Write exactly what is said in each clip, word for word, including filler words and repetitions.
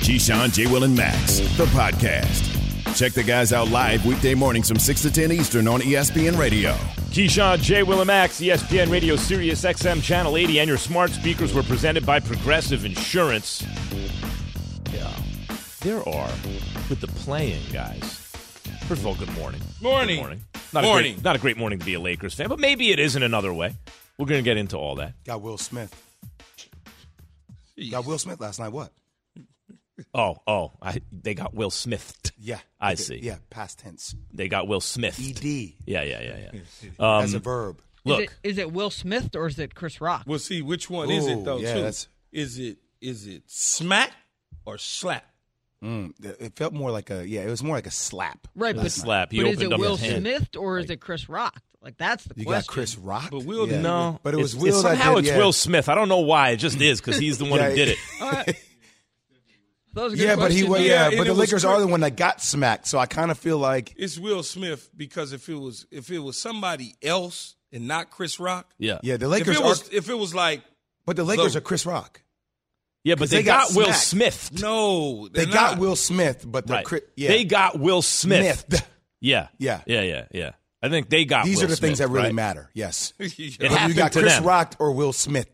Keyshawn, J. Will, and Max, the podcast. Check the guys out live weekday mornings from six to ten Eastern on E S P N Radio. Keyshawn, J. Will, and Max, E S P N Radio, Sirius X M Channel eighty, and your smart speakers were presented by Progressive Insurance. Yeah, there are, with the playing, guys. First of all, good morning. Morning. Good morning. Not morning. A great, not a great morning to be a Lakers fan, but maybe it is in another way. We're going to get into all that. Got Will Smith. Got Will Smith last night. What? Oh, oh, I, they got Will Smith. Yeah. I okay, see. Yeah, past tense. They got Will Smith. E D. Yeah, yeah, yeah, yeah. Um, As a verb. Look. Is it, is it Will Smith or is it Chris Rock? We'll see which one is it, though, Ooh, yeah, too. that's- Is it is it smack or slap? Mm, it felt more like a, yeah, it was more like a slap. Right, a but, slap. He but is opened it up Will his hand. Smith or is it Chris Rock? Like, that's the You question. got Chris Rock? But Will yeah. didn't- No, But it was it's, Will it's, that somehow did, it's yeah. Will Smith. I don't know why. It just is because he's the one Yeah, who did it. That was a good Yeah, but he question. was, Yeah, yeah, and but it the was Lakers Chris- are the one that got smacked, so I kind of feel like, It's Will Smith because if it was if it was somebody else and not Chris Rock, Yeah. yeah, the if Lakers it are, was if it was like but the Lakers So- are Chris Rock. Yeah, but 'Cause they, they got got, Will smacked. Smith. no, They they're got not. Will Smith, but the Right. Chris, yeah. They got Will Smith. Smith. Yeah. Yeah. Yeah, yeah, yeah. I think they got These Will are the things Smith, that really right? matter, yes. It Whether happened you got to Chris them. Rock or Will Smith.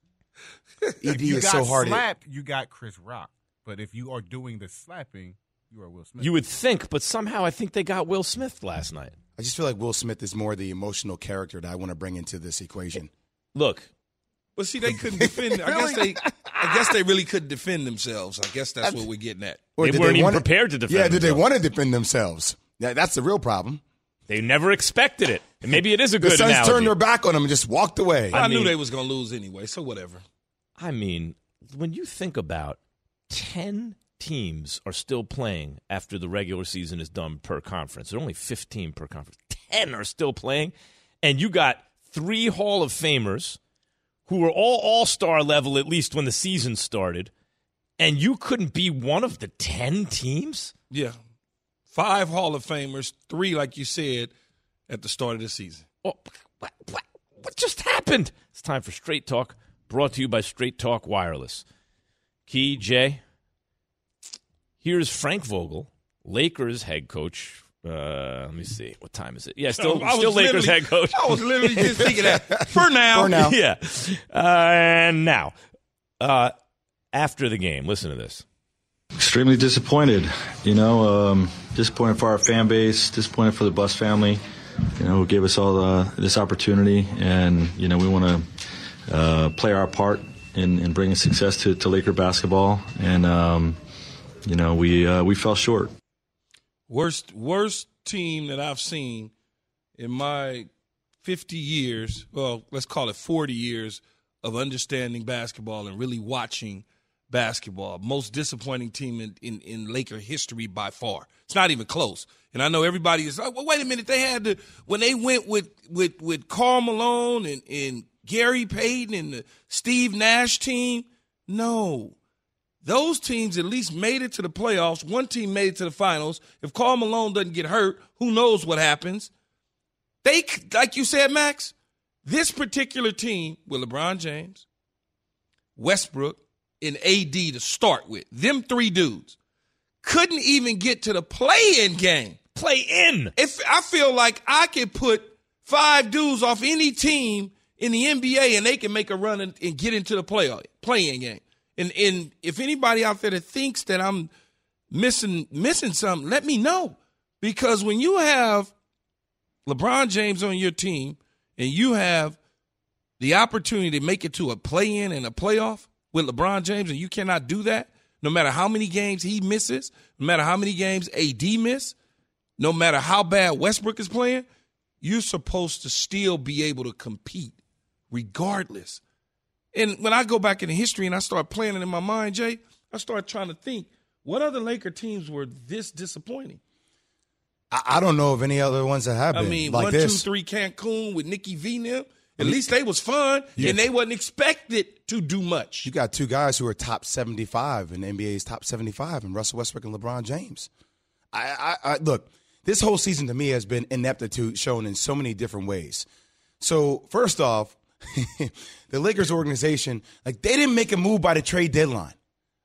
E D you is got so hard. to- slapped, you got Chris Rock. But if you are doing the slapping, you are Will Smith. You would think, but somehow I think they got Will Smith last night. I just feel like Will Smith is more the emotional character that I want to bring into this equation. Look, But see, they couldn't defend. I guess they, I guess they really couldn't defend themselves. I guess that's what we're getting at. Or They did weren't even wanna- prepared to defend Yeah, did they themselves. want to defend themselves? Yeah, that's the real problem. they never expected it. And maybe it is a The good Suns analogy. turned their back on them and just walked away. I, I knew mean- they was gonna lose anyway, so whatever. I mean, when you think about ten teams are still playing after the regular season is done per conference. There are only fifteen per conference. ten are still playing. And you got three Hall of Famers who were all all-star level at least when the season started. And you couldn't be one of the ten teams? Yeah, five Hall of Famers, three, like you said, at the start of the season. Oh, what, what, what just happened? It's time for Straight Talk, brought to you by Straight Talk Wireless. Key, Jay, here's Frank Vogel, Lakers head coach. Uh, let me see. What time is it? Yeah, still, I was still Lakers literally- head coach. I was literally just thinking that. For now. For now. Yeah. Uh, and now, uh, after the game, listen to this. Extremely disappointed, you know, um, disappointed for our fan base, disappointed for the Bus family, you know, who gave us all uh, this opportunity, and, you know, we want to uh, play our part in, in bringing success to, to Laker basketball, and, um, you know, we uh, we fell short. Worst worst team that I've seen in my fifty years, well, let's call it forty years of understanding basketball and really watching basketball. Most disappointing team in, in, in Laker history by far. It's not even close. And I know everybody is like, well, wait a minute, they had to when they went with with, with Karl Malone and, and Gary Payton and the Steve Nash team. No. Those teams at least made it to the playoffs. One team made it to the finals. If Karl Malone doesn't get hurt, who knows what happens? They, like you said, Max, this particular team with LeBron James, Westbrook, and A D to start with, them three dudes, couldn't even get to the play-in game. Play in. If I feel like I could put five dudes off any team in the N B A and they can make a run and, and get into the playoff play-in game. And, and if anybody out there that thinks that I'm missing missing something, let me know. Because when you have LeBron James on your team and you have the opportunity to make it to a play-in and a playoff with LeBron James, and you cannot do that, no matter how many games he misses, no matter how many games A D miss, no matter how bad Westbrook is playing, you're supposed to still be able to compete regardless. And when I go back in history and I start playing it in my mind, Jay, I start trying to think, what other Laker teams were this disappointing? I, I don't know of any other ones that have I been mean, like one, this. two, three Cancun with Nicky V and them. At least they was fun, Yeah. and they wasn't expected to do much. You got two guys who are top seventy-five in the N B A's top seventy-five, and Russell Westbrook and LeBron James. I, I, I look, this whole season to me has been ineptitude shown in so many different ways. So first off, the Lakers organization, like they didn't make a move by the trade deadline.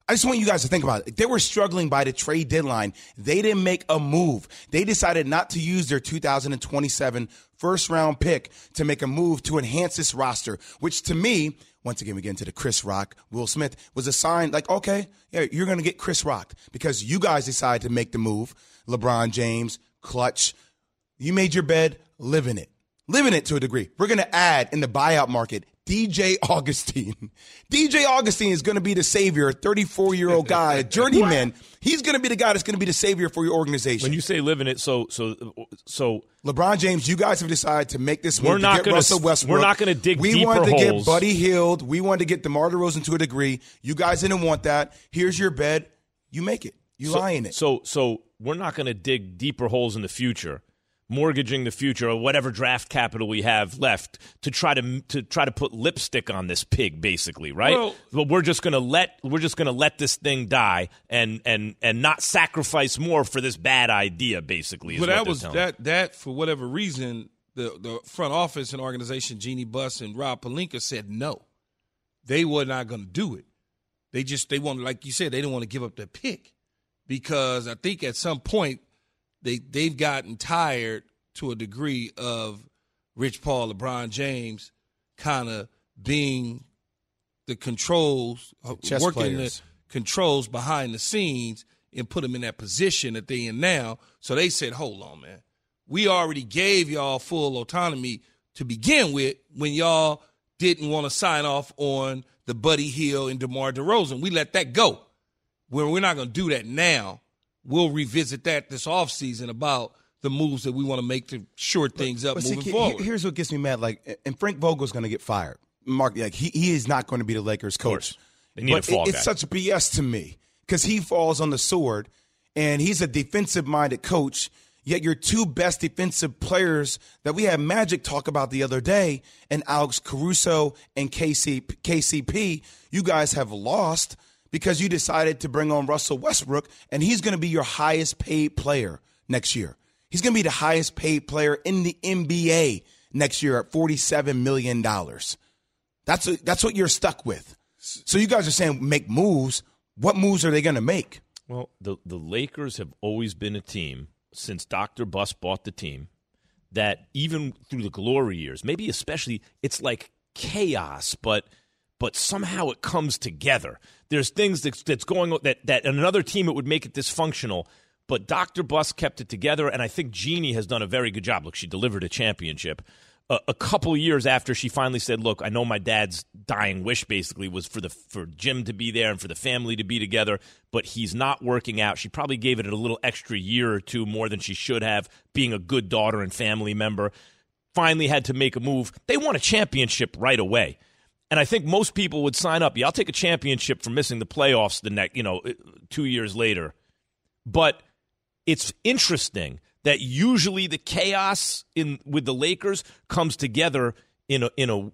I just want you guys to think about it. They were struggling by the trade deadline. They didn't make a move. They decided not to use their two thousand twenty-seven first-round pick to make a move to enhance this roster, which to me, once again, we get into the Chris Rock, Will Smith, was a sign like, okay, yeah, you're going to get Chris Rocked because you guys decided to make the move. LeBron James, Clutch, you made your bed, live in it. Live in it to a degree. We're going to add in the buyout market D J Augustine. D J Augustine is going to be the savior, thirty-four-year-old guy, a journeyman. He's going to be the guy that's going to be the savior for your organization. When you say live in it, so so so LeBron James, you guys have decided to make this move we're not to get gonna, Russell Westbrook. We're not going to dig we deeper wanted to holes. get Buddy Hield. We wanted to get DeMar DeRozan to a degree. You guys didn't want that. Here's your bed. You make it. You so, lie in it. So so we're not going to dig deeper holes in the future, mortgaging the future or whatever draft capital we have left to try to to try to put lipstick on this pig, basically, right? Well, but we're just gonna let we're just gonna let this thing die and and and not sacrifice more for this bad idea, basically. Is but what that they're was telling. that that for whatever reason, the the front office and organization, Jeannie Buss and Rob Pelinka, said no. They were not going to do it. They just they wanted, like you said, they didn't want to give up their pick because I think at some point they they've gotten tired to a degree of Rich Paul, LeBron James, kind of being the controls, Chess working players. the controls behind the scenes and put them in that position that they in now. So they said, hold on, man. We already gave y'all full autonomy to begin with when y'all didn't want to sign off on the Buddy Hield and DeMar DeRozan. We let that go. Well, we're not going to do that now. We'll revisit that this offseason about the moves that we want to make to shore things up But see, moving he- forward. Here's what gets me mad. Like, and Frank Vogel's going to get fired. Mark, like he, he is not going to be the Lakers coach. They need but a fall it- it's guy. such B S to me because he falls on the sword, and he's a defensive-minded coach. Yet your two best defensive players that we had Magic talk about the other day, and Alex Caruso and K C, K C P, you guys have lost because you decided to bring on Russell Westbrook, and he's going to be your highest-paid player next year. He's going to be the highest-paid player in the N B A next year at forty-seven million dollars. That's a, that's what you're stuck with. So you guys are saying make moves. What moves are they going to make? Well, the the Lakers have always been a team since Doctor Buss bought the team that even through the glory years, maybe especially, it's like chaos, but but somehow it comes together. There's things that's, that's going on that, that in another team it would make it dysfunctional, but Doctor Buss kept it together, and I think Jeannie has done a very good job. Look, she delivered a championship. A, a couple years after she finally said, look, I know my dad's dying wish basically was for the for Jim to be there and for the family to be together, but he's not working out. She probably gave it a little extra year or two more than she should have, being a good daughter and family member. Finally had to make a move. They won a championship right away. And I think most people would sign up. Yeah, I'll take a championship for missing the playoffs the next, you know, two years later. But it's interesting that usually the chaos in with the Lakers comes together in a in a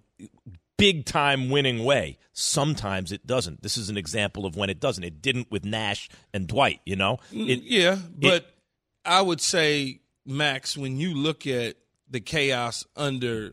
big time winning way. Sometimes it doesn't. This is an example of when it doesn't. It didn't with Nash and Dwight, you know? It, yeah, but it, I would say, Max, when you look at the chaos under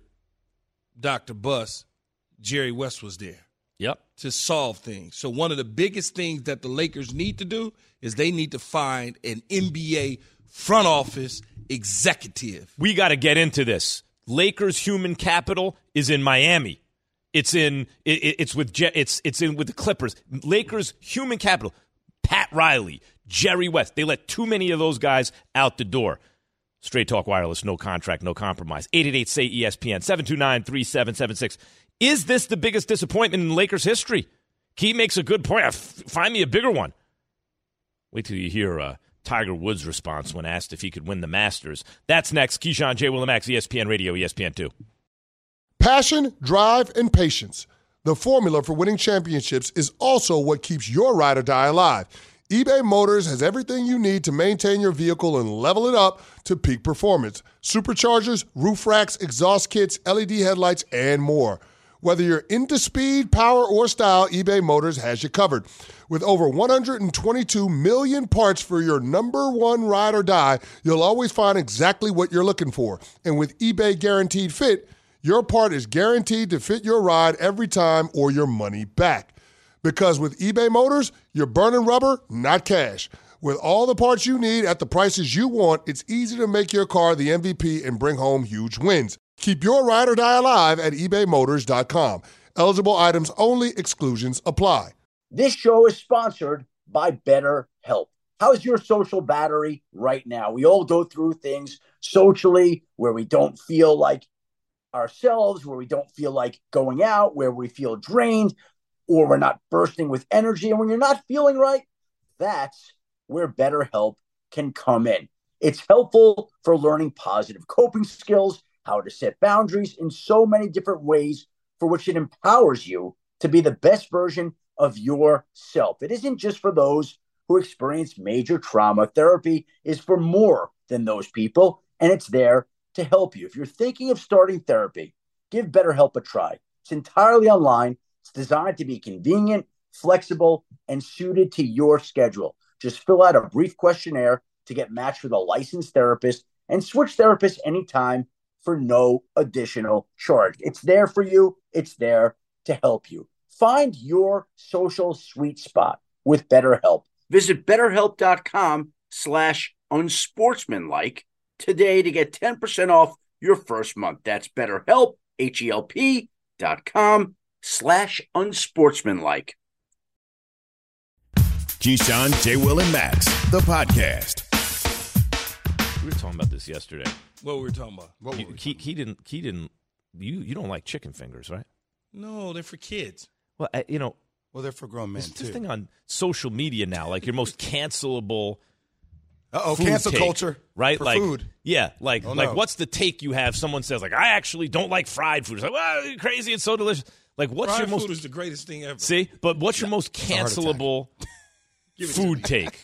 Doctor Buss, Jerry West was there. Yep. To solve things. So one of the biggest things that the Lakers need to do is they need to find an N B A front office executive. We got to get into this. Lakers human capital is in Miami. It's in it, it's with Je- it's it's in with the Clippers. Lakers human capital. Pat Riley, Jerry West. They let too many of those guys out the door. Straight Talk Wireless, no contract, no compromise. eight eight eight say E S P N, seven two nine, three seven seven six. Is this the biggest disappointment in Lakers history? Key makes a good point. F- find me a bigger one. Wait till you hear uh, Tiger Woods' response when asked if he could win the Masters. That's next. Keyshawn, J. Willimax, E S P N Radio, E S P N two. Passion, drive, and patience. The formula for winning championships is also what keeps your ride or die alive. eBay Motors has everything you need to maintain your vehicle and level it up to peak performance. Superchargers, roof racks, exhaust kits, L E D headlights, and more. Whether you're into speed, power, or style, eBay Motors has you covered. With over one hundred twenty-two million parts for your number one ride or die, you'll always find exactly what you're looking for. And with eBay Guaranteed Fit, your part is guaranteed to fit your ride every time or your money back. Because with eBay Motors, you're burning rubber, not cash. With all the parts you need at the prices you want, it's easy to make your car the M V P and bring home huge wins. Keep your ride or die alive at ebay motors dot com. Eligible items only. Exclusions apply. This show is sponsored by BetterHelp. How's your social battery right now? We all go through things socially where we don't feel like ourselves, where we don't feel like going out, where we feel drained, or we're not bursting with energy. And when you're not feeling right, that's where BetterHelp can come in. It's helpful for learning positive coping skills, how to set boundaries in so many different ways, for which it empowers you to be the best version of yourself. It isn't just for those who experience major trauma. Therapy is for more than those people, and it's there to help you. If you're thinking of starting therapy, give BetterHelp a try. It's entirely online. It's designed to be convenient, flexible, and suited to your schedule. Just fill out a brief questionnaire to get matched with a licensed therapist and switch therapists anytime for no additional charge. It's there for you. It's there to help you. Find your social sweet spot with BetterHelp. Visit betterhelp.com slash unsportsmanlike today to get ten percent off your first month. That's BetterHelp, H-E-L-P dot com slash unsportsmanlike. Keyshawn, J. Will, and Max, the podcast. We were talking about this yesterday. What were we talking about? What you, were we he, he didn't. He didn't. You you don't like chicken fingers, right? No, they're for kids. Well, I, you know. Well, they're for grown men this, too. This thing on social media now, like your most cancelable. Uh-oh, cancel take, culture, right? For like, food. Yeah, like oh, like no. what's the take you have? Someone says like, I actually don't like fried food. It's like, well, you're crazy. It's so delicious. Like, what's fried your most? Food is the greatest thing ever. See, but what's your most cancelable food take?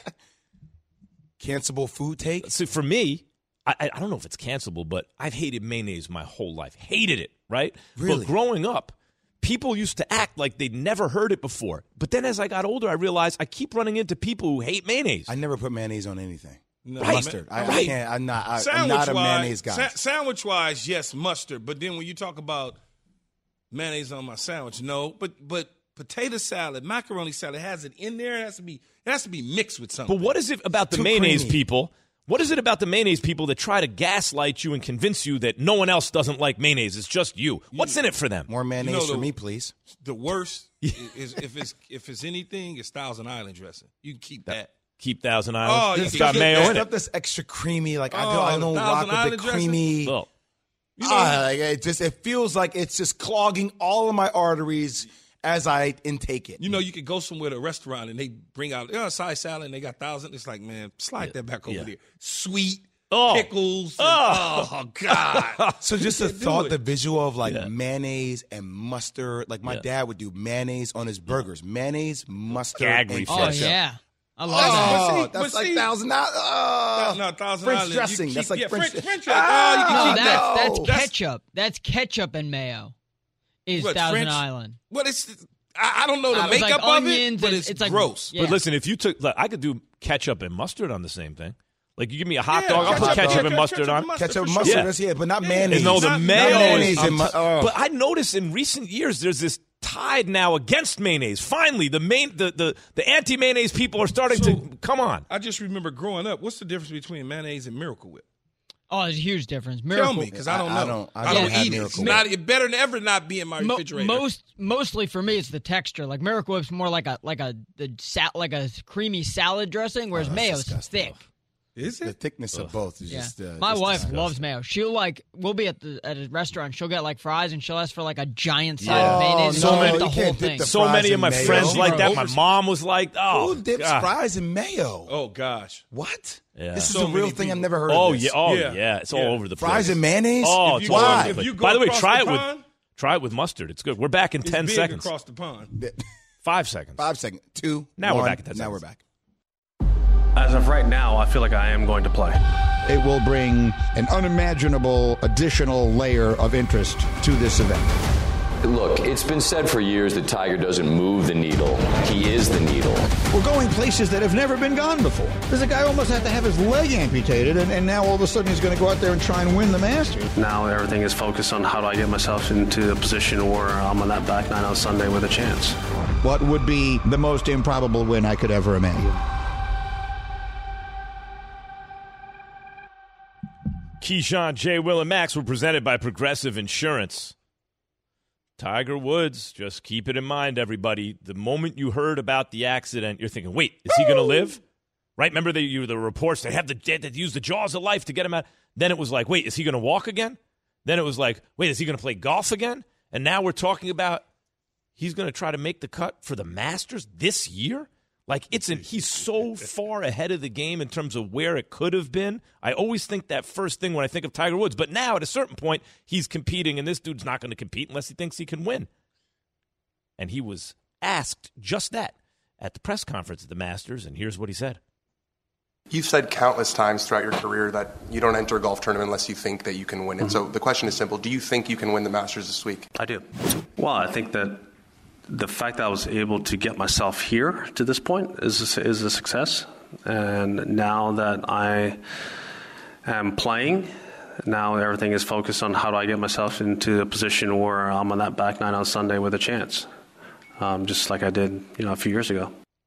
Cancelable food take? So for me, I, I don't know if it's cancelable, but I've hated mayonnaise my whole life. Hated it, right? Really? But growing up, people used to act like they'd never heard it before. But then as I got older, I realized I keep running into people who hate mayonnaise. I never put mayonnaise on anything. No, right. Mustard. I, right. I can't. I'm not. I, I'm not a mayonnaise guy. Sa- sandwich wise, yes, mustard. But then when you talk about mayonnaise on my sandwich, no. But but potato salad, macaroni salad has it in there. It has to be. It has to be mixed with something. But what is it about the Too mayonnaise creamy. people? What is it about the mayonnaise people that try to gaslight you and convince you that no one else doesn't like mayonnaise? It's just you. What's in it for them? More mayonnaise You know, for the- me, please. The worst is if it's if it's anything, it's Thousand Island dressing. You can keep that. Keep Thousand Oh, Island. you it's can got get mayo that in Stuff it. that's extra creamy. Like I Oh, don't, I don't the rock Thousand with the Island dressing? creamy. Well, You know, Ah, like, it just it feels like it's just clogging all of my arteries as I intake it. you know, you could go somewhere to a restaurant and they bring out oh, side salad and they got thousand. It's like, man, slide that back over Yeah. there. Sweet Oh. pickles. and- Oh. oh God. So just the can't do thought, it. the visual of like Yeah. mayonnaise and mustard. Like my Yeah. dad would do mayonnaise on his burgers. Mayonnaise, mustard, Gag and reflex. Oh, ketchup. yeah. I love Oh, that. But see- that's but like see- thousand dollars. Oh, No, no, Thousand French Island. dressing. You That's keep- like yeah, French. French, French dressing. Oh, you can No, keep that's, that. that's No. ketchup. That's ketchup and mayo. Is What, Thousand French? Island. What is? I, I don't know the Uh, it's makeup like of it, onions but and it's, it's like- gross. Yeah. But listen, if you took, like, I could do ketchup and mustard on the same thing. Like you give me a hot Yeah, dog, I'll put hot ketchup dog. and mustard on. Ketchup, for mustard, sure. Yeah. that's yeah, but not Yeah. mayonnaise. No, the Not- not mayonnaise. mayonnaise I'm and mu- t- oh. But I noticed in recent years there's this tide now against mayonnaise. Finally, the main the the, the anti mayonnaise people are starting So- to come on. I just remember growing up. What's the difference between mayonnaise and Miracle Whip? Oh, there's a huge difference. Miracle. Tell me, because I don't know. I- I don't- I I don't don't have eat it. Miracle It's Whip. not. It better than ever not be in my Mo- refrigerator. most mostly for me, it's the texture. Like Miracle Whip's more like a like a the sal- like a creamy salad dressing, whereas Oh, that's mayo's disgusting. thick. is The it? thickness of both is Yeah, just. Uh, my just wife disgusting. loves mayo. She'll like we'll be at the at a restaurant. She'll get like fries and she'll ask for like a giant side Yeah. of mayonnaise. So and many- eat the you whole can't dip thing. the So fries many of in my mayo. friends like that. Over- My mom was like, "Oh, Who dips God. fries in mayo? Oh gosh. What? Yeah. This is So a real many thing. I've people. never heard Oh of this. yeah, oh Yeah. yeah, it's all Yeah. over the place. Fries and mayonnaise? Oh, If it's you all go- over if the place. you go By the way, across try the it with pond- try it with mustard. It's good. We're back in It's ten big seconds. across the pond. Five seconds. Five seconds. Two. Now we're one, back at ten Now seconds. we're back. As of right now, I feel like I am going to play. It will bring an unimaginable additional layer of interest to this event. Look, it's been said for years that Tiger doesn't move the needle. He is the needle. We're going places that have never been gone before. There's a guy who almost had to have his leg amputated, and, and now all of a sudden he's going to go out there and try and win the Masters. Now everything is focused on how do I get myself into a position where I'm on that back nine on Sunday with a chance. what would be the most improbable win I could ever imagine. Keyshawn, J. Will, and Max were presented by Progressive Insurance. Tiger Woods, just keep it in mind, everybody. The moment you heard about the accident, you're thinking, wait, is he going to live? Right? Remember the, you, the reports, they have the, they use the jaws of life to get him out. Then it was like, wait, is he going to walk again? Then it was like, wait, is he going to play golf again? And now we're talking about he's going to try to make the cut for the Masters this year? Like, it's an, he's so far ahead of the game in terms of where it could have been. I always think that first thing when I think of Tiger Woods. But now, at a certain point, he's competing, and this dude's not going to compete unless he thinks he can win. And he was asked just that at the press conference at the Masters, and here's what he said. You've said countless times throughout your career that you don't enter a golf tournament unless you think that you can win it. Mm-hmm. So the question is simple. Do you think you can win the Masters this week? I do. Well, I think that the fact that I was able to get myself here to this point is a, is a success. And now that I am playing, now everything is focused on how do I get myself into a position where I'm on that back nine on Sunday with a chance, um, just like I did, you know, a few years ago.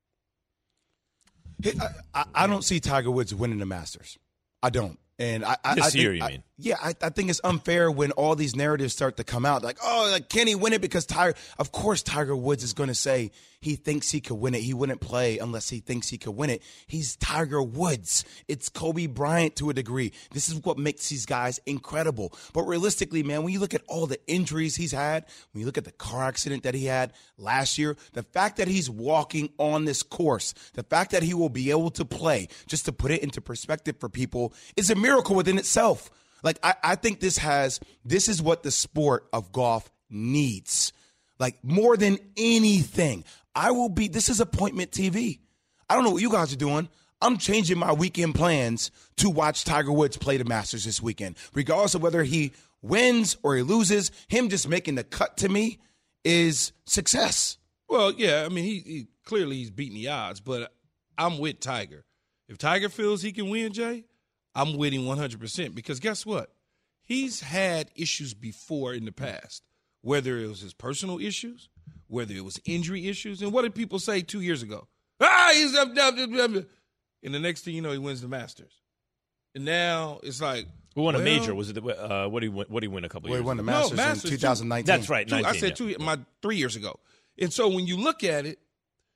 Hey, I, I don't see Tiger Woods winning the Masters. I don't. And I, I, this I think, year, you I, mean? Yeah, I, I think it's unfair when all these narratives start to come out. Like, oh, like, can he win it because Tiger? Of course, Tiger Woods is going to say he thinks he could win it. He wouldn't play unless he thinks he could win it. He's Tiger Woods. It's Kobe Bryant to a degree. This is what makes these guys incredible. But realistically, man, when you look at all the injuries he's had, when you look at the car accident that he had last year, the fact that he's walking on this course, the fact that he will be able to play, just to put it into perspective for people, is a miracle within itself. Like, I, I think this has, this is what the sport of golf needs. Like, more than anything. I will be, this is appointment T V. I don't know what you guys are doing. I'm changing my weekend plans to watch Tiger Woods play the Masters this weekend. Regardless of whether he wins or he loses, him just making the cut to me is success. Well, yeah, I mean, he, he clearly he's beating the odds, but I'm with Tiger. If Tiger feels he can win, Jay, I'm with him one hundred percent because guess what? He's had issues before in the past, whether it was his personal issues, whether it was injury issues. And what did people say two years ago? Ah, he's up, up, up, up. And the next thing you know, he wins the Masters. And now it's like, who won well, a major? Was it the, uh, what did he win? What did he win a couple well, years? He won the ago? Masters, no, Masters in twenty nineteen. That's right. Two, nineteen, I said yeah. two, my three years ago. And so when you look at it,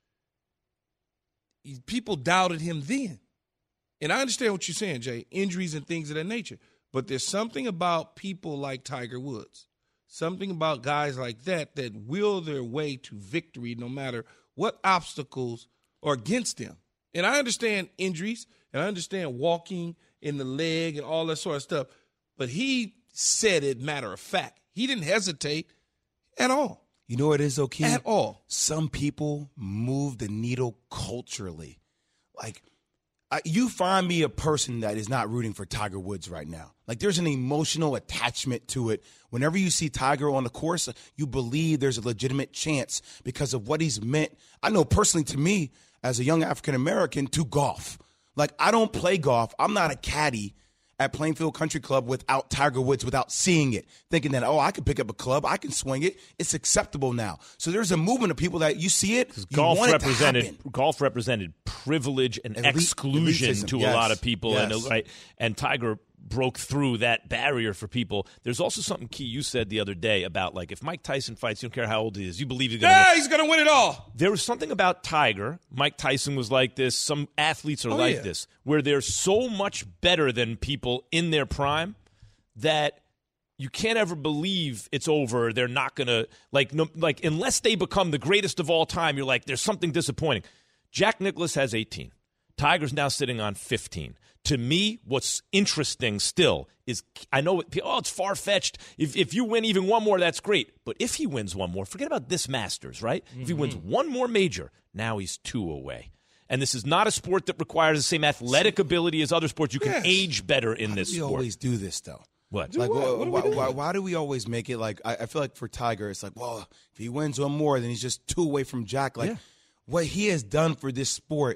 people doubted him then. And I understand what you're saying, Jay, injuries and things of that nature. But there's something about people like Tiger Woods, something about guys like that that will their way to victory no matter what obstacles are against them. And I understand injuries, and I understand walking in the leg and all that sort of stuff. But he said it matter of fact. He didn't hesitate at all. You know what it is, though, Keith? At all. Some people move the needle culturally. Like, I, you find me a person that is not rooting for Tiger Woods right now. Like, there's an emotional attachment to it. Whenever you see Tiger on the course, you believe there's a legitimate chance because of what he's meant. I know personally to me, as a young African-American, to golf. Like, I don't play golf. I'm not a caddy at Plainfield Country Club without Tiger Woods, without seeing it, thinking that, oh, I can pick up a club, I can swing it. It's acceptable now. So there's a movement of people that you see it, you golf want represented it to happen. golf represented privilege and Elite- exclusion elitism. to Yes. a lot of people, Yes. and right, and Tiger broke through that barrier for people. There's also something key you said the other day about, like, if Mike Tyson fights, you don't care how old he is, you believe he's going to Yeah, win. he's going to win it all. There was something about Tiger. Mike Tyson was like this. Some athletes are Oh, like yeah. this, where they're so much better than people in their prime that you can't ever believe it's over. They're not going to, like, no, like, unless they become the greatest of all time, you're like, there's something disappointing. Jack Nicklaus has eighteen. Tiger's now sitting on fifteen. To me, what's interesting still is, I know, oh, it's far-fetched. If if you win even one more, that's great. But if he wins one more, forget about this Masters, right? Mm-hmm. If he wins one more major, now he's two away. And this is not a sport that requires the same athletic ability as other sports. You can Yes. age better in Why this do we sport. always do this, though? What? Like, what? wh- What are we why, doing? why, why do we always make it like, I, I feel like for Tiger, it's like, well, if he wins one more, then he's just two away from Jack. Like, Yeah. what he has done for this sport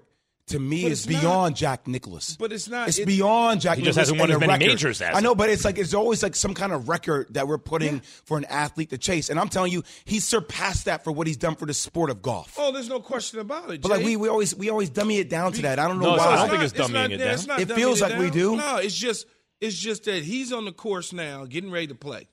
to me But is it's not. beyond Jack Nicklaus. But it's not. It's it, beyond Jack He Nicklaus. just hasn't won and as the many record. majors as I know, him. but it's like it's always like some kind of record that we're putting Yeah. for an athlete to chase. And I'm telling you, he's surpassed that for what he's done for the sport of golf. Oh, there's no question about it. But like Jay. we, we always we always dummy it down to that. I don't know No, why. I don't It's think not- it's dumbing not- it yeah, down. it's not It dumbing feels like down. we do. No, it's just it's just that he's on the course now, getting ready to play,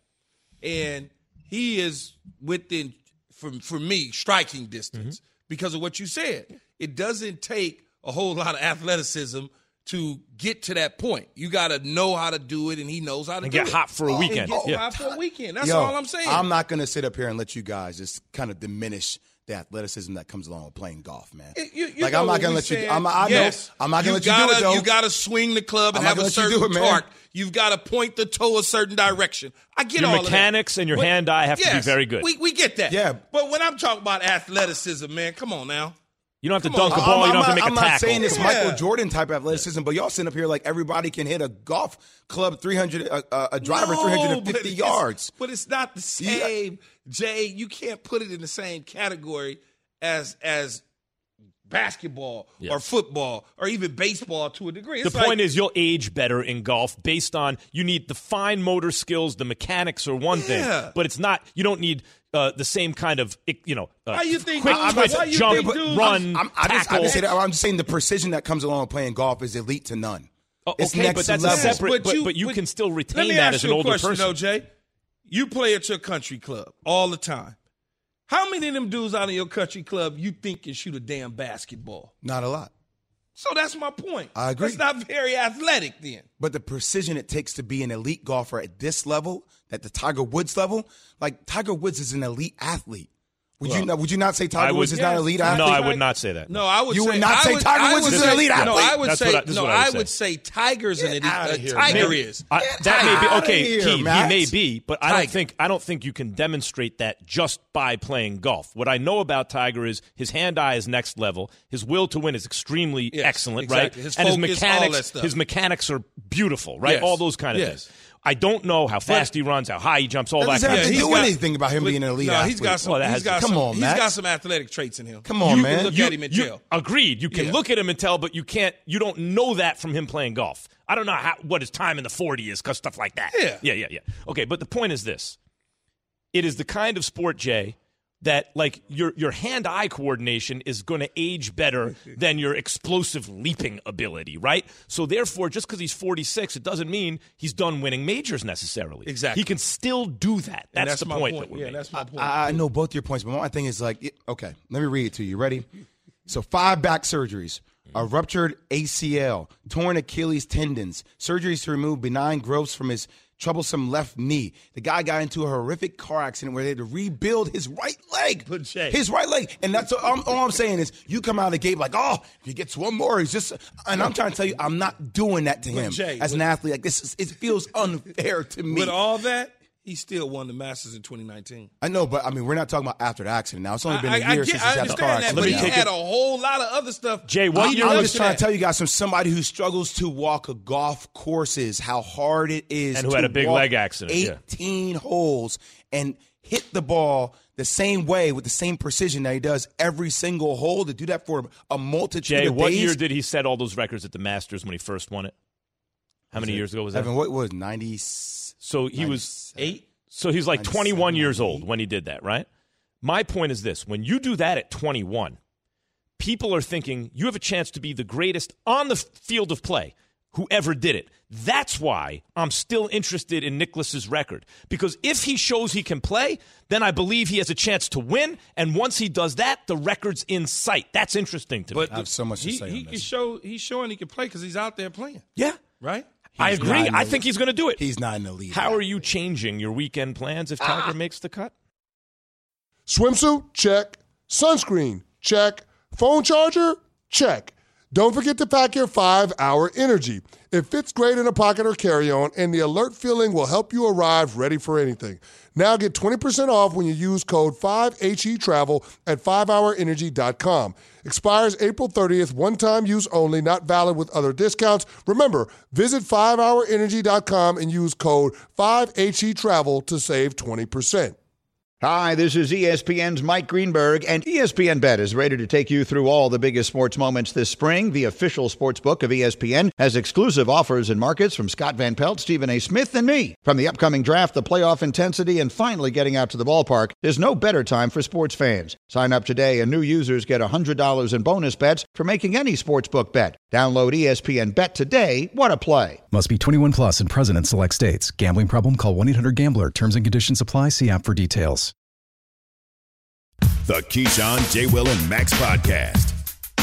and he is within, for for me, striking distance Mm-hmm. because of what you said. It doesn't take a whole lot of athleticism to get to that point. You got to know how to do it, and he knows how to And do get it. hot for a And weekend. get Yeah. hot for a weekend. That's Yo, all I'm saying. I'm not going to sit up here and let you guys just kind of diminish the athleticism that comes along with playing golf, man. You- you like know I'm what not going to we let you. said. I'm, I yes. know. I'm not going to let gotta, you do it though. You got to swing the club and I'm have not a gonna let you certain do it, man. torque. You've got to point the toe a certain direction. I get Your all mechanics of that. and your But- hand-eye have to be yes, very good. We we get that. Yeah. But when I'm talking about athleticism, man, come on now. You don't have to Come dunk on. a ball. I'm, you don't I'm have to not, make I'm a not tackle. saying it's Yeah. Michael Jordan type of athleticism, but y'all sitting up here like everybody can hit a golf club three hundred, uh, uh, a driver No, three hundred but fifty it's- yards. But it's not the You- same, Jay. You can't put it in the same category as as basketball Yeah. or football or even baseball to a degree. The It's point like, is, you'll age better in golf based on you need the fine motor skills. The mechanics are one Yeah. thing, but it's not. You don't need uh, the same kind of you know. Uh, Why you think- quick I'm twitch, not- why you jump, think dudes- run, I'm, I just, I tackle. just say that, I'm just saying the precision that comes along with playing golf is elite to none. Oh, It's okay, next but that's level. a separate. But But, you- but you but- can still Let retain me that ask as an you a older question, person. though, Jay. You play at your country club all the time. How many of them dudes out of your country club you think can shoot a damn basketball? Not a lot. So that's my point. I agree. That's not very athletic then. But the precision it takes to be an elite golfer at this level, at the Tiger Woods level, like Tiger Woods is an elite athlete. Would Well, you not? Would you not say Tiger I would- Woods is not an elite athlete? No, I would not say that. No, I would You say would not I say would- Tiger I Woods would is an say- elite No, athlete? I would That's say what I- this is no, what I would I say. would say Tiger's an elite. outta Uh, here, Tiger man. is. I, that may be outta okay. here, Keith, he Matt. may be, but I Tiger. don't think I don't think you can demonstrate that just by playing golf. What I know about Tiger is his hand-eye is next level. His will to win is extremely Yes, excellent, exactly. right? His and his focus, all mechanics, that stuff. his mechanics are beautiful, right? Yes. All those kind of Yes. things. I don't know how fast he runs, how high he jumps, all That that, doesn't kind have of to stuff. do got- anything about him but- being an elite no, athlete. he's got some. Well, that he's has- got come some. on, he's Max. got some athletic traits in him. Come on, you man. Can look You- at him and you- tell. Agreed. You can Yeah. look at him and tell, but you can't. You don't know that from him playing golf. I don't know how, what his time in the forty is, because stuff like that. Yeah. yeah, yeah, yeah. Okay, but the point is this: it is the kind of sport, Jay, that like your your hand-eye coordination is going to age better than your explosive leaping ability, right? So therefore, just because he's forty-six, it doesn't mean he's done winning majors necessarily. Exactly. He can still do that. That's, And that's the my point, point. that we're Yeah, making. that's my point. I, I know both your points, but my thing is like, it- okay, let me read it to you. Ready? So five back surgeries, a ruptured A C L, torn Achilles tendons, surgeries to remove benign growths from his troublesome left knee. The guy got into a horrific car accident where they had to rebuild his right leg. But Jay- His right leg. And that's all, all I'm saying is you come out of the gate like, oh, if he gets one more, he's just, and I'm trying to tell you, I'm not doing that to But him Jay, as an but- athlete. Like this is, it feels unfair to me. With all that, he still won the Masters in twenty nineteen. I know, but I mean, we're not talking about after the accident now. It's only been a I, I, year I, get, since I he's had the car understand that, accident. but Let he me take had it- a whole lot of other stuff. Jay, what I'm, year I'm was just it? trying to tell you guys, from somebody who struggles to walk a golf courses, how hard it is And who to had a big walk leg accident, yeah. eighteen holes and hit the ball the same way with the same precision that he does every single hole, to do that for a multitude Jay, of what days. year did he set all those records at the Masters when he first won it? How many it- years ago was that? Evan, what was ninety? So he was Eight. So he's like ninety-seven, twenty-one years old ninety-eight. when he did that, right? My point is this: when you do that at twenty-one, people are thinking you have a chance to be the greatest on the field of play who ever did it. That's why I'm still interested in Nicklaus's record, because if he shows he can play, then I believe he has a chance to win. And once he does that, the record's in sight. That's interesting to me. But I have so much to he, say he on can this. show he's showing he can play because he's out there playing, Yeah, right? I He's agree. not in I the- think he's going to do it. He's not in the lead. How are you changing your weekend plans if Tiger makes the cut? Swimsuit? Check. Sunscreen? Check. Phone charger? Check. Don't forget to pack your five hour Energy. It fits great in a pocket or carry-on, and the alert feeling will help you arrive ready for anything. Now get twenty percent off when you use code five H E Travel at five hour energy dot com. Expires April thirtieth, one-time use only, not valid with other discounts. Remember, visit five hour energy dot com and use code five H E Travel to save twenty percent. Hi, this is E S P N's Mike Greenberg, and E S P N Bet is ready to take you through all the biggest sports moments this spring. The official sports book of E S P N has exclusive offers and markets from Scott Van Pelt, Stephen A. Smith, and me. From the upcoming draft, the playoff intensity, and finally getting out to the ballpark, there's no better time for sports fans. Sign up today, and new users get one hundred dollars in bonus bets for making any sportsbook bet. Download E S P N Bet today. What a play. Must be twenty-one plus and present in select states. Gambling problem? Call one eight hundred gambler. Terms and conditions apply. See app for details. The Keyshawn, J. Will, and Max Podcast.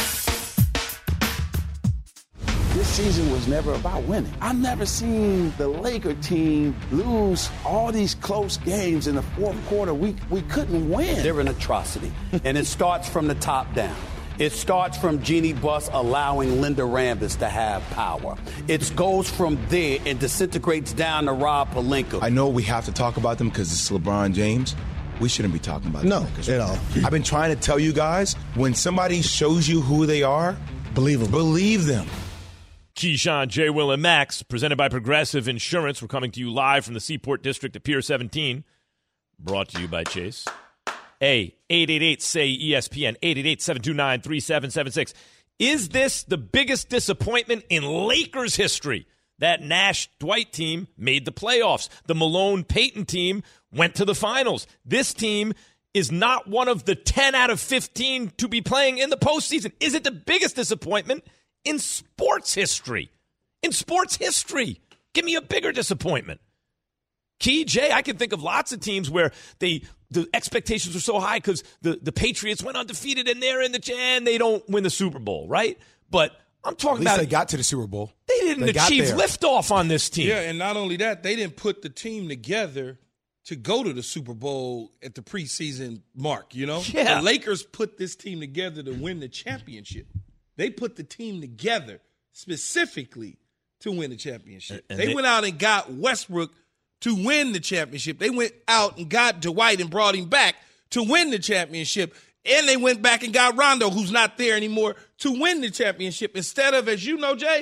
This season was never about winning. I've never seen the Laker team lose all these close games in the fourth quarter. We, we couldn't win. They're an atrocity, and it starts from the top down. It starts from Jeannie Buss allowing Linda Rambis to have power. It goes from there and disintegrates down to Rob Pelinka. I know we have to talk about them because it's LeBron James. We shouldn't be talking about no, them. No, at all. I've been trying to tell you guys, when somebody shows you who they are, believe them. Believe them. Keyshawn, J. Will, and Max, presented by Progressive Insurance. We're coming to you live from the Seaport District at Pier seventeen. Brought to you by Chase. A, eight eight eight, say E S P N, eight eight eight, seven two nine, three seven seven six. Is this the biggest disappointment in Lakers history? That Nash-Dwight team made the playoffs. The Malone-Payton team went to the finals. This team is not one of the ten out of fifteen to be playing in the postseason. Is it the biggest disappointment in sports history? In sports history. Give me a bigger disappointment. Key, Jay, I can think of lots of teams where they the expectations were so high because the, the Patriots went undefeated and they're in the and they don't win the Super Bowl, right? But I'm talking At least about they got to the Super Bowl. They didn't they achieve liftoff on this team. Yeah, and not only that, they didn't put the team together to go to the Super Bowl at the preseason mark, you know? Yeah. The Lakers put this team together to win the championship. They put the team together specifically to win the championship. And they, they went out and got Westbrook to win the championship. They went out and got Dwight and brought him back to win the championship. And they went back and got Rondo, who's not there anymore, to win the championship. Instead of, as you know, Jay,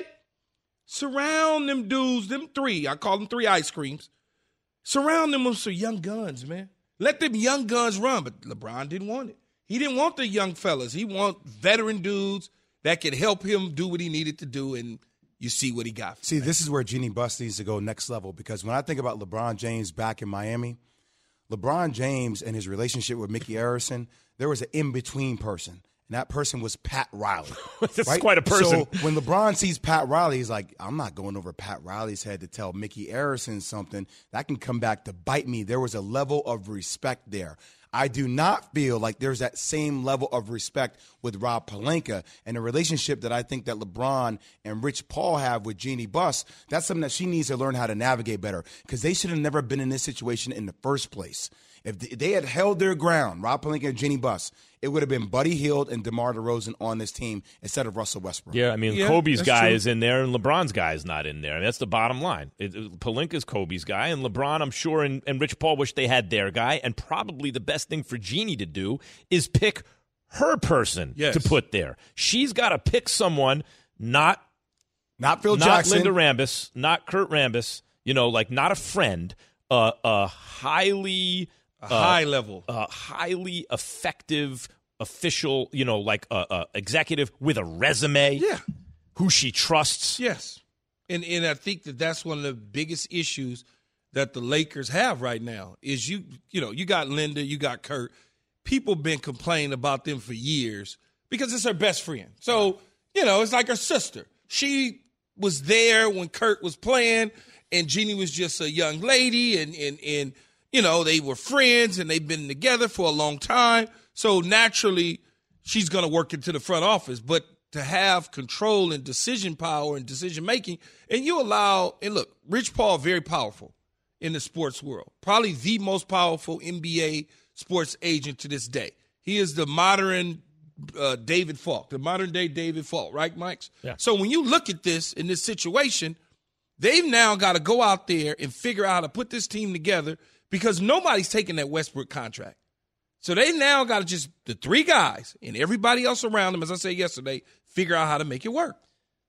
surround them dudes, them three. I call them three ice creams. Surround them with some young guns, man. Let them young guns run. But LeBron didn't want it. He didn't want the young fellas. He want veteran dudes that could help him do what he needed to do, and you see what he got. See, this is where Jeannie Buss needs to go next level, because when I think about LeBron James back in Miami, LeBron James and his relationship with Mickey Arison, there was an in-between person, and that person was Pat Riley. That's right? quite a person. So when LeBron sees Pat Riley, he's like, I'm not going over Pat Riley's head to tell Mickey Arison something. That can come back to bite me. There was a level of respect there. I do not feel like there's that same level of respect with Rob Pelinka, and the relationship that I think that LeBron and Rich Paul have with Jeannie Buss. That's something that she needs to learn how to navigate better, because they should have never been in this situation in the first place. If they had held their ground, Rob Pelinka and Jeannie Buss, it would have been Buddy Hield and DeMar DeRozan on this team instead of Russell Westbrook. Yeah, I mean, Yeah, Kobe's that's guy true. is in there and LeBron's guy is not in there. I mean, that's the bottom line. It, it, Pelinka's Kobe's guy, and LeBron, I'm sure, and, and Rich Paul wish they had their guy. And probably the best thing for Jeannie to do is pick her person Yes. to put there. She's got to pick someone, not Not Phil not Jackson. Linda Rambis, not Kurt Rambis, you know, like not a friend, uh, a highly A uh, high level. a highly effective official, you know, like a, a executive with a resume. Yeah. Who she trusts. Yes. And and I think that that's one of the biggest issues that the Lakers have right now is you, you know, you got Linda, you got Kurt. People been complaining about them for years because it's her best friend. So, you know, it's like her sister. She was there when Kurt was playing, and Jeannie was just a young lady, and, and, and you know, they were friends, and they've been together for a long time. So naturally, she's going to work into the front office. But to have control and decision power and decision making, and you allow, and look, Rich Paul, very powerful in the sports world, probably the most powerful N B A sports agent to this day. He is the modern uh, David Falk, the modern day David Falk, right, Mike? Yeah. So when you look at this in this situation, they've now got to go out there and figure out how to put this team together, because nobody's taking that Westbrook contract. So they now got to just, the three guys and everybody else around them, as I said yesterday, figure out how to make it work.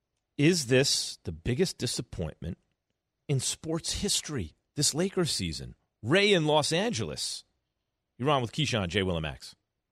Is this the biggest disappointment in sports history, this Lakers season? Ray in Los Angeles. You're on with Keyshawn, J. Will and Max.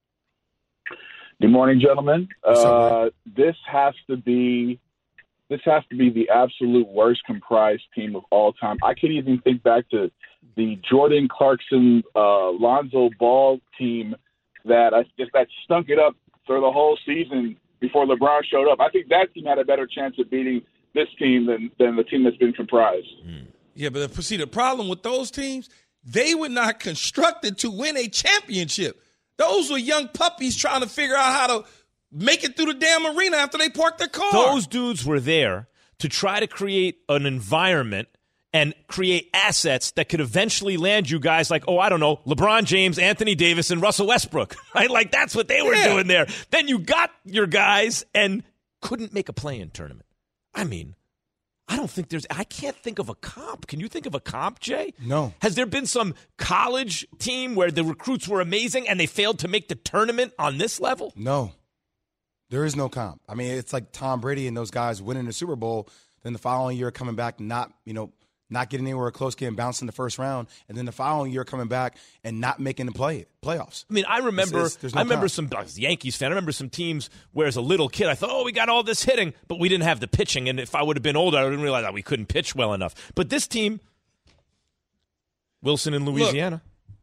Good morning, gentlemen. Uh, this has to be this has to be the absolute worst comprised team of all time. I can't even think back to the Jordan Clarkson, uh, Lonzo Ball team that I just that stunk it up for the whole season before LeBron showed up. I think that team had a better chance of beating this team than than the team that's been comprised. Mm. Yeah, but the, see, the problem with those teams, they were not constructed to win a championship. Those were young puppies trying to figure out how to make it through the damn arena after they parked their car. Those dudes were there to try to create an environment and create assets that could eventually land you guys like, oh, I don't know, LeBron James, Anthony Davis, and Russell Westbrook, right? Like, that's what they were Yeah. doing there. Then you got your guys and couldn't make a play-in tournament. I mean, I don't think there's – I can't think of a comp. Can you think of a comp, Jay? No. Has there been some college team where the recruits were amazing and they failed to make the tournament on this level? No. There is no comp. I mean, it's like Tom Brady and those guys winning the Super Bowl, then the following year coming back not, you know, not getting anywhere close, getting bounced in the first round, and then the following year coming back and not making the play playoffs. I mean, I remember It's- it's- I no remember comp. some I was a Yankees fan. I remember some teams where as a little kid I thought, oh, we got all this hitting, but we didn't have the pitching. And if I would have been older, I didn't realize that we couldn't pitch well enough. But this team, Wilson in Louisiana. Look.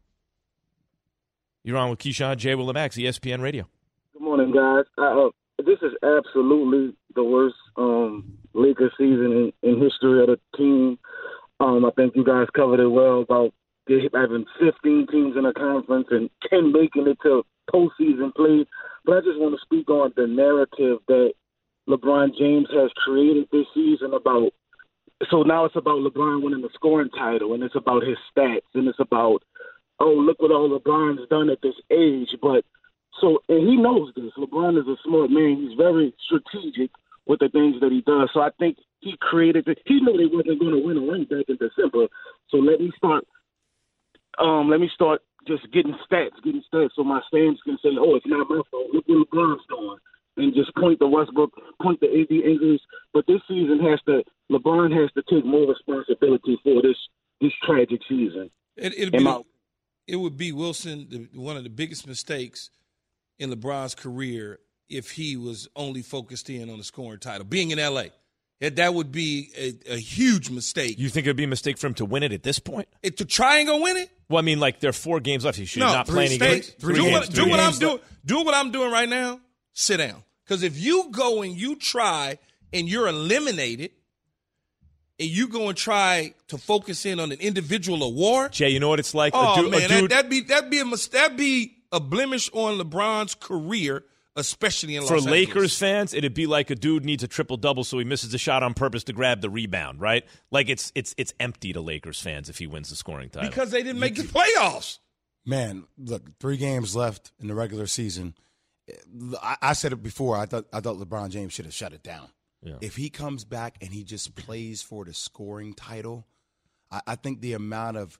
You're on with Keyshawn, J. Will and Max, E S P N Radio. Good morning, guys. Uh, this is absolutely the worst um, Lakers season in, in history of the team. Um, I think you guys covered it well about having fifteen teams in a conference and ten making it to postseason play. But I just want to speak on the narrative that LeBron James has created this season about. So now it's about LeBron winning the scoring title, and it's about his stats, and it's about, oh, look what all LeBron's done at this age. But so, and he knows this. LeBron is a smart man. He's very strategic with the things that he does. So I think he created it. He knew they wasn't going to win a ring back in December. So let me start. Um, let me start just getting stats, getting stats, so my fans can say, "Oh, it's not my fault. Look what LeBron's doing," and just point to Westbrook, point to A D injuries. But this season has to. LeBron has to take more responsibility for this this tragic season. It, it'd be the, it would be Wilson the, one of the biggest mistakes in LeBron's career if he was only focused in on the scoring title. Being in L A, that, that would be a, a huge mistake. You think it would be a mistake for him to win it at this point? It, to try and go win it? Well, I mean, like there are four games left. He should no, not play any stay, games. Three do games, what, three do what I'm games. doing. Do what I'm doing right now. Sit down. Because if you go and you try and you're eliminated, and you go and try to focus in on an individual award, Jay, you know what it's like? Oh a dude, man, a dude, that, that'd be that'd be a mis- that'd be a blemish on LeBron's career, especially in Los for Angeles. Lakers fans, it'd be like a dude needs a triple double, so he misses a shot on purpose to grab the rebound, right? Like it's it's it's empty to Lakers fans if he wins the scoring title because they didn't make the playoffs. Man, look, three games left in the regular season. I, I said it before. I thought I thought LeBron James should have shut it down. Yeah. If he comes back and he just plays for the scoring title, I, I think the amount of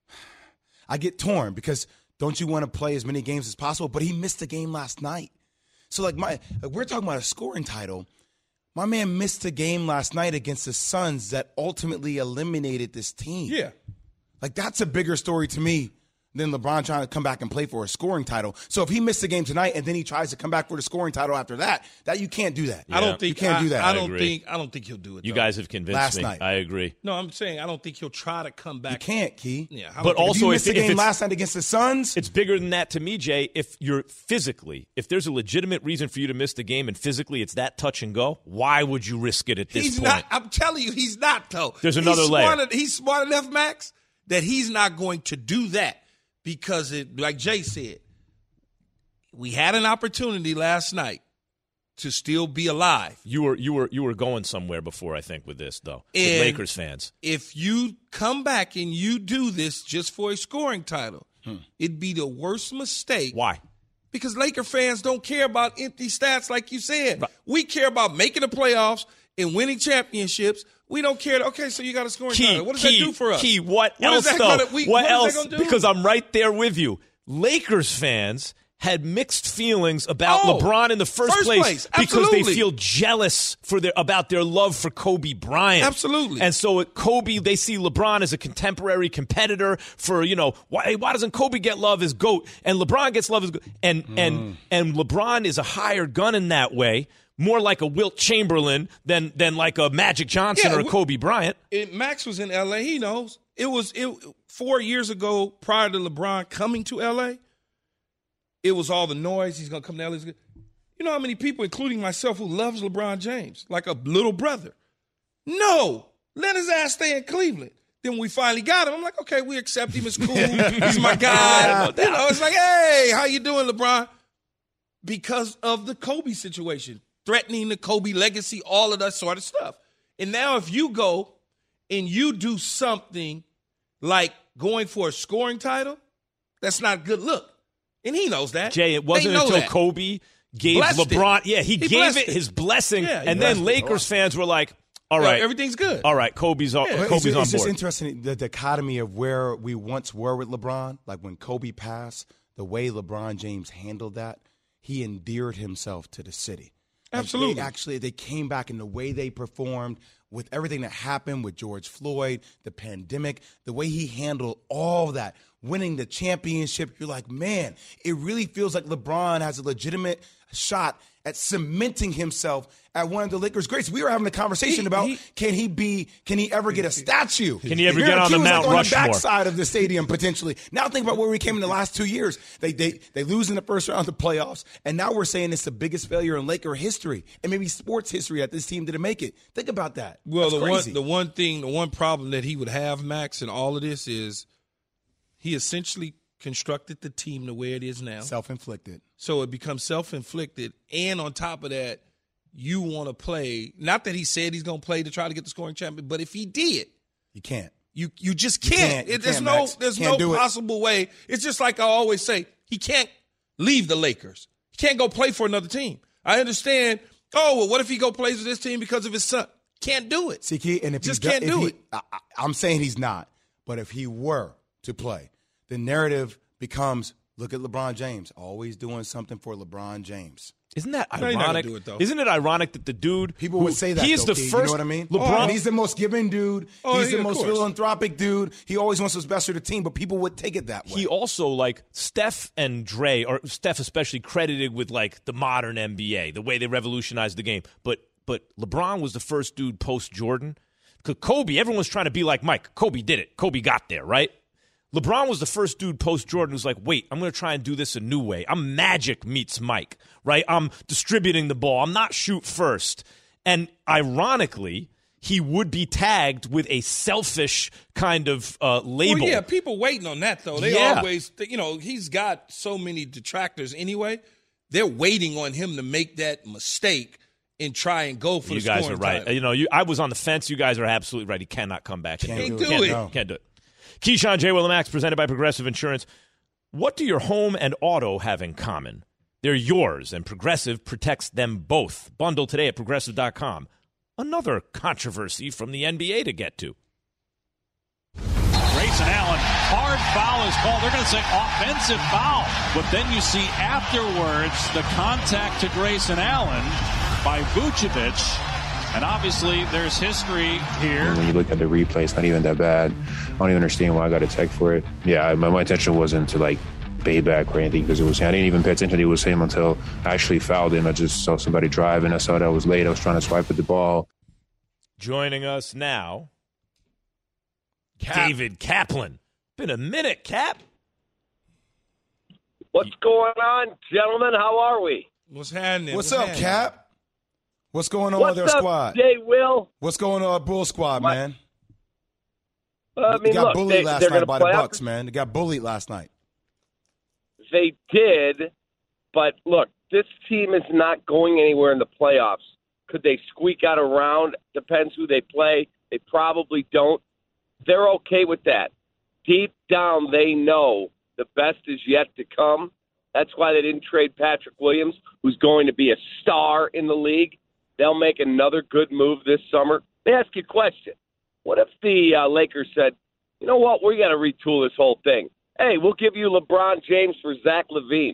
– I get torn because don't you want to play as many games as possible? But he missed a game last night. So, like, my we're talking about a scoring title. My man missed a game last night against the Suns that ultimately eliminated this team. Yeah. Like, that's a bigger story to me than LeBron trying to come back and play for a scoring title. So if he missed the game tonight and then he tries to come back for the scoring title after that, that you can't do that. I don't think you can't I, do that. I don't think I don't think he'll do it. You though. guys have convinced Last me. night. I agree. No, I'm saying I don't think he'll try to come back. You can't, Key. Yeah, I don't But think- also, if you if, missed the if game it's, last night against the Suns, it's bigger than that to me, Jay. If you're physically, if there's a legitimate reason for you to miss the game and physically it's that touch and go, why would you risk it at this he's point? not. I'm telling you, he's not though. There's another he's layer. Smart, he's smart enough, Max, that he's not going to do that because, it, like Jay said, we had an opportunity last night to still be alive. You were you were you were going somewhere before, I think, with this though. With And Lakers fans. If you come back and you do this just for a scoring title, Hmm. it'd be the worst mistake. Why? Because Laker fans don't care about empty stats like you said. We care about making the playoffs and winning championships. We don't care. Okay, so you got a scoring Key, title. What does key, that do for us? Key, what, What is else that though? gonna- we- what what is else? that gonna do? Because I'm right there with you. Lakers fans had mixed feelings about Oh, LeBron in the first, first place, place. because they Absolutely. feel jealous for their about their love for Kobe Bryant. Absolutely. And so at Kobe, they see LeBron as a contemporary competitor for, you know, why why doesn't Kobe get love as GOAT and LeBron gets love as GOAT? And Mm. and and LeBron is a hired gun in that way, more like a Wilt Chamberlain than than like a Magic Johnson Yeah, or a we- Kobe Bryant. It, Max was in L A. He knows. It was it, four years ago prior to LeBron coming to L A. It was all the noise. He's going to come to L A. He's gonna- You know how many people, including myself, who loves LeBron James like a little brother? No. Let his ass stay in Cleveland. Then when we finally got him, I'm like, okay, we accept him. It's cool. He's my guy. You know, it's like, hey, how you doing, LeBron? Because of the Kobe situation, threatening the Kobe legacy, all of that sort of stuff. And now if you go and you do something like going for a scoring title, that's not a good look. And he knows that. Jay, it wasn't They know until that. Kobe gave Blessed LeBron, it. yeah, he, He gave blessed it it. his blessing, Yeah, he and then blessed it. Lakers fans were like, all Yeah, right, everything's good. All right, Kobe's on, But Kobe's it's, on it's just board. interesting, the dichotomy of where we once were with LeBron. Like when Kobe passed, the way LeBron James handled that, he endeared himself to the city. Like, Absolutely. they actually, they came back in the way they performed, with everything that happened with George Floyd, the pandemic, the way he handled all that, winning the championship. You're like, man, it really feels like LeBron has a legitimate shot at cementing himself at one of the Lakers' greats. We were having a conversation He- about he- can he be, can he ever get a statue? Can he ever You're get on the accused, Mount like, on Rushmore? the backside of the stadium potentially. Now think about where we came in the last two years. They they they lose in the first round of the playoffs, and now we're saying it's the biggest failure in Laker history and maybe sports history that this team didn't make it. Think about that. Well, That's the crazy. one the one thing, the one problem that he would have, Max, in all of this is he essentially constructed the team the way it is now. Self-inflicted. So it becomes self-inflicted, and on top of that, you want to play. Not that he said he's going to play to try to get the scoring champion, but if he did, you can't. You you just You can't. can't. You It- there's can't, no Max. there's Can't do no it. possible way. It's just like I always say, he can't leave the Lakers. He can't go play for another team. I understand. Oh well, what if he go plays with this team because of his son? Can't do it. See, Key, and if Just he do- can't if do he- it. I, I- I'm saying he's not, but if he were to play, the narrative becomes: look at LeBron James, always doing something for LeBron James. Isn't that No, you're not gonna ironic? do it, though. Isn't it ironic that the dude People who- would say that. he is though, the Key, first? You know what I mean? LeBron, And he's the most giving dude. Oh, he's yeah, the of most course. philanthropic dude. He always wants what's best for the team, but people would take it that way. he also like Steph and Dre, or Steph especially, credited with like the modern N B A, the way they revolutionized the game. But but LeBron was the first dude post Jordan. Because Kobe, everyone was trying to be like Mike. Kobe did it. Kobe got there, right? LeBron was the first dude post Jordan who's like, wait, I'm going to try and do this a new way. I'm Magic meets Mike, right? I'm distributing the ball. I'm not shoot first. And ironically, he would be tagged with a selfish kind of uh, label. Well, yeah, people waiting on that though. They Yeah. always, you know, he's got so many detractors anyway. They're waiting on him to make that mistake and try and go for You the guys are scoring right. title. You know, you, I was on the fence. You guys are absolutely right. He cannot come back. and Can't do do Can't it. No. Can't do it. Keyshawn, J. Will, and Max, presented by Progressive Insurance. What do your home and auto have in common? They're yours, and Progressive protects them both. Bundle today at Progressive dot com. Another controversy from the N B A to get to. Grayson Allen, hard foul is called. They're going to say offensive foul. But then you see afterwards the contact to Grayson Allen by Vucevic. And obviously there's history here. When you look at the replay, it's not even that bad. I don't even understand why I got a tech for it. Yeah, my, my intention wasn't to like pay back or anything because it was him. I didn't even pay attention to it was him until I actually fouled him. I just saw somebody drive and I saw that I was late. I was trying to swipe at the ball. Joining us now, David Kaplan. Been a minute, Cap. What's going on, gentlemen? How are we? What's happening? What's, up, happening? Cap? What's going on What's with our up, squad? Jay Will? What's going on with Bull Squad, My- man? Uh, I they mean, got look, bullied they, last they're night going to by the play Bucks, out. man. They got bullied last night. They did, but look, this team is not going anywhere in the playoffs. Could they squeak out a round? Depends who they play. They probably don't. They're okay with that. Deep down, they know the best is yet to come. That's why they didn't trade Patrick Williams, who's going to be a star in the league. They'll make another good move this summer. Let me ask you a question. What if the uh, Lakers said, you know what, we got to retool this whole thing. Hey, we'll give you LeBron James for Zach LaVine.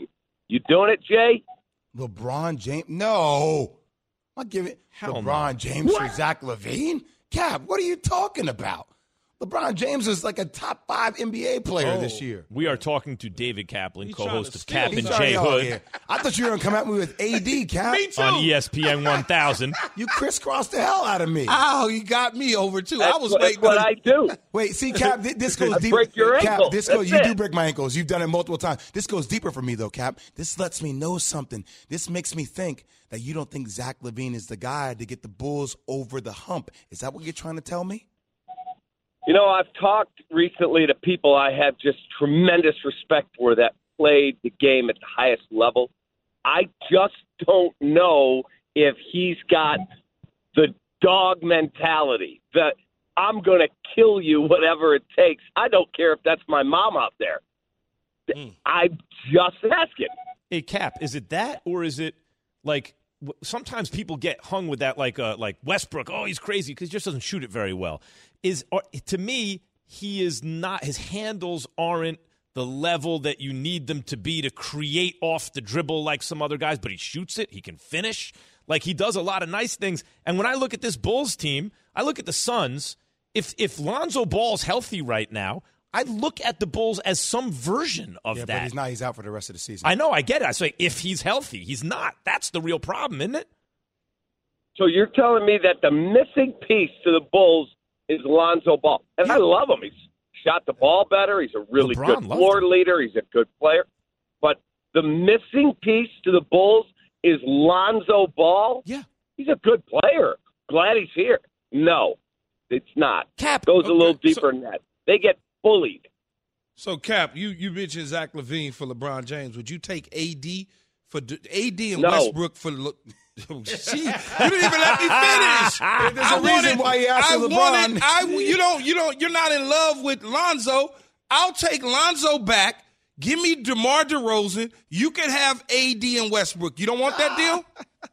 You doing it, Jay? LeBron James? No. I'm not giving Hell LeBron no. James What? for Zach LaVine. Cap, what are you talking about? LeBron James is like a top five N B A player Oh. this year. We are talking to David Kaplan, He's co-host trying of to Cap steal and something. Jay Oh, Hood yeah. I thought you were going to come at me with A D, Cap. Me too. on E S P N one thousand. You crisscrossed the hell out of me. Oh, you got me over too. That's I was what, waiting. that's what on- I do. Wait, see, Cap, thi- this goes I deeper. break your Cap, ankle. this goes, That's you do it. break my ankles. You've done it multiple times. This goes deeper for me, though, Cap. This lets me know something. This makes me think that you don't think Zach LaVine is the guy to get the Bulls over the hump. Is that what you're trying to tell me? You know, I've talked recently to people I have just tremendous respect for that played the game at the highest level. I just don't know if he's got the dog mentality that I'm going to kill you, whatever it takes. I don't care if that's my mom out there. Mm. I'm just asking. Hey, Cap, is it that or is it like w- sometimes people get hung with that like uh, like Westbrook, oh, he's crazy because he just doesn't shoot it very well. Is or, to me, he is not, his handles aren't the level that you need them to be to create off the dribble like some other guys, but he shoots it, he can finish. Like he does a lot of nice things. And when I look at this Bulls team, I look at the Suns, if if Lonzo Ball's healthy right now, I look at the Bulls as some version of Yeah, that. but he's not. He's out for the rest of the season. I know, I get it. I say if he's healthy, he's not. That's the real problem, isn't it? So you're telling me that the missing piece to the Bulls is Lonzo Ball. And I love him. He's shot the ball better. He's a really LeBron good loved floor him. leader. He's a good player. But the missing piece to the Bulls is Lonzo Ball. Yeah. He's a good player. Glad he's here. No, it's not. Cap goes a little Okay, deeper so- than that. They get bullied. So, Cap, you, you mentioned Zach LaVine for LeBron James. Would you take A D for D- A D and No. Westbrook for? Le- oh, see, you didn't even let me finish. There's a reason why you asked I LeBron. wanted. I you don't you don't you're not in love with Lonzo. I'll take Lonzo back. Give me DeMar DeRozan. You can have A D and Westbrook. You don't want that deal?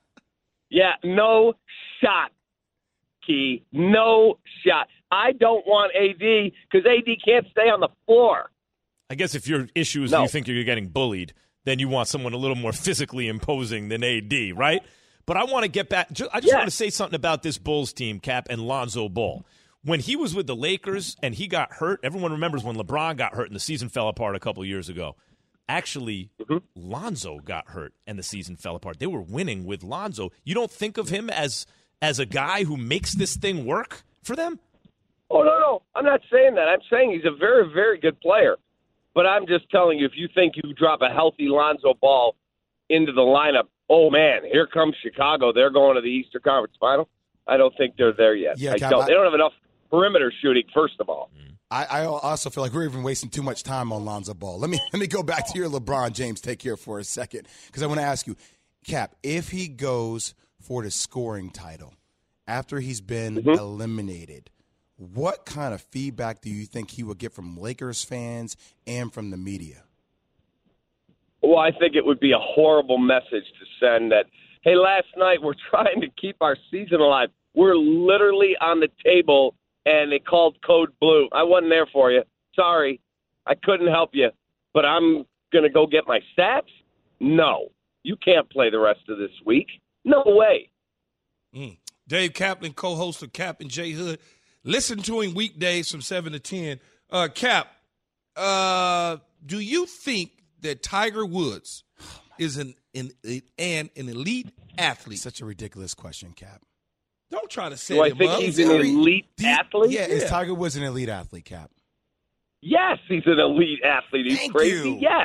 Yeah, no shot, Key. No shot. I don't want A D because A D can't stay on the floor. I guess if your issue is No. you think you're getting bullied, then you want someone a little more physically imposing than A D, right? But I want to get back. ju- I just Yeah. want to say something about this Bulls team, Cap, and Lonzo Ball. When he was with the Lakers and he got hurt, everyone remembers when LeBron got hurt and the season fell apart a couple years ago. Actually, Mm-hmm. Lonzo got hurt and the season fell apart. They were winning with Lonzo. You don't think of him as as a guy who makes this thing work for them? Oh, no, no. I'm not saying that. I'm saying he's a very, very good player. But I'm just telling you, if you think you drop a healthy Lonzo Ball into the lineup, oh, man, here comes Chicago. They're going to the Eastern Conference Final. I don't think they're there yet. Yeah, I Cap, don't. I- They don't have enough perimeter shooting, first of all. I, I also feel like we're even wasting too much time on Lonzo Ball. Let me let me go back to your LeBron James take here for a second because I want to ask you, Cap, if he goes for the scoring title after he's been Mm-hmm. eliminated, what kind of feedback do you think he would get from Lakers fans and from the media? Well, I think it would be a horrible message to send that, hey, last night we're trying to keep our season alive. We're literally on the table, and they called Code Blue. I wasn't there for you. Sorry. I couldn't help you. But I'm going to go get my stats? No. You can't play the rest of this week. No way. Mm. Dave Kaplan, co-host of Cap and J Hood. Listen to him weekdays from seven to ten. Uh, Cap, uh, do you think that Tiger Woods is an, an, an, an elite athlete? Such a ridiculous question, Cap. Don't try to set Do I him think up. he's an elite Do you- athlete? Yeah, is Tiger Woods an elite athlete, Cap? Yes, he's an elite athlete. He's Thank crazy. you. Yes.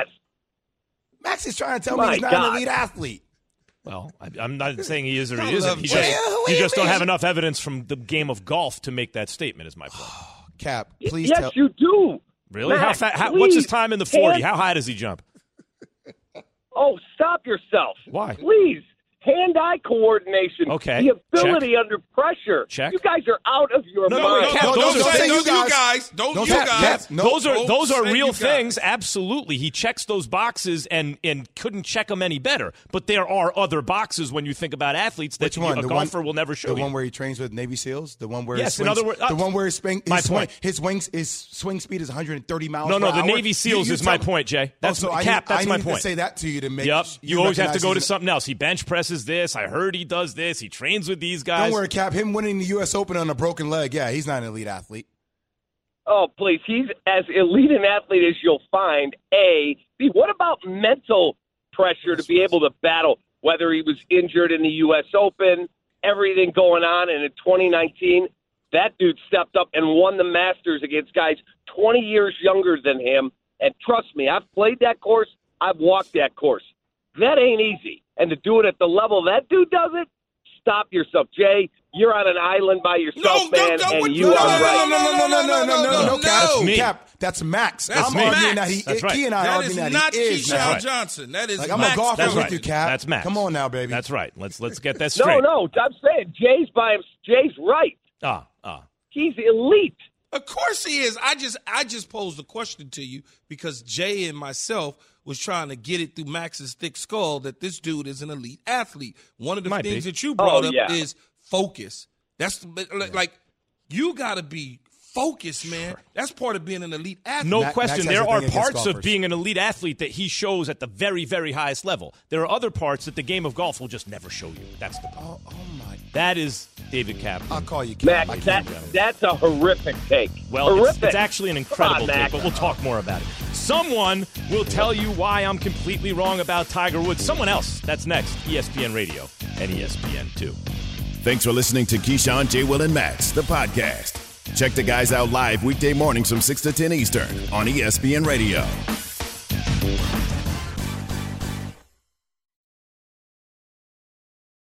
Max is trying to tell My me he's not God. an elite athlete. Well, I, I'm not saying he is or I he isn't. love He Jay. just, Who you you just don't mean? have enough evidence from the game of golf to make that statement, is my point. Cap, please yes, tell. you do. Really? Max, how, fa- how What's his please. time in the forty? Hand- How high does he jump? Oh, stop yourself. Why? Please Hand-eye coordination. Okay. The ability Check. under pressure. Check. You guys are out of your No, mind. no, no, Cap, don't, those are say things- those you guys. Don't, Don't you say- guys. Cap, No, those are don't those are say real you guys. things. Absolutely, he checks those boxes and and couldn't check them any better. But there are other boxes when you think about athletes that Which one? a The golfer one, will never show The you. one where he trains with Navy SEALs. The one where Yes, his in swings, other words- uh, the one where his swing, his my swing, point. his wings, his swing speed is one hundred thirty miles. No, no, per the hour. Navy SEALs You- you is my tell- point, Jay. That's oh, so I Cap. need, That's I my need point. to say that to you to make. Yep. You, always have to recognize go to he's- something else. He bench presses this. I heard he does this. He trains with these guys. Don't worry, Cap. Him winning the U S Open on a broken leg. Yeah, he's not an elite athlete. Oh, please. He's as elite an athlete as you'll find, A. B, what about mental pressure to be able to battle, whether he was injured in the U S Open, everything going on, and in twenty nineteen, that dude stepped up and won the Masters against guys twenty years younger than him. And trust me, I've played that course. I've walked that course. That ain't easy. And to do it at the level that dude does it, stop yourself. Jay, you're on an island by yourself, No, man, no, no, and no, you no, are no, right. No, no, no, no, no, no, no, no, Cap. That's me. Cap. That's Max. That's I'm me. arguing Max. that he. That's right. Key and I That arguing is that not he is. Keyshawn Max. right. Johnson. That is Like I'm Max a golfer That's with right. you, Cap. That's Max. Come on now, baby. That's right. Let's let's get that No, straight. no, I'm saying Jay's by him. Jay's right. Ah, ah. He's elite. Of course he is. I just I just posed a question to you because Jay and myself was trying to get it through Max's thick skull that this dude is an elite athlete. One of the Might things be. that you brought Oh, up yeah. is focus. That's like you got to be focused, man. That's part of being an elite athlete. No Max question. has There a are thing against parts of golfers. being an elite athlete that he shows at the very, very highest level. There are other parts that the game of golf will just never show you. That's the problem. Oh, oh my. That is David Cap. I'll call you Cap. Max, I that, can't- that's a horrific take. Well, it's, horrific. it's actually an incredible on, take, Max. but we'll talk more about it. Someone will tell you why I'm completely wrong about Tiger Woods. Someone else. That's next. E S P N Radio and E S P N two. Thanks for listening to Keyshawn, J. Will, and Max, the podcast. Check the guys out live weekday mornings from six to ten Eastern on E S P N Radio.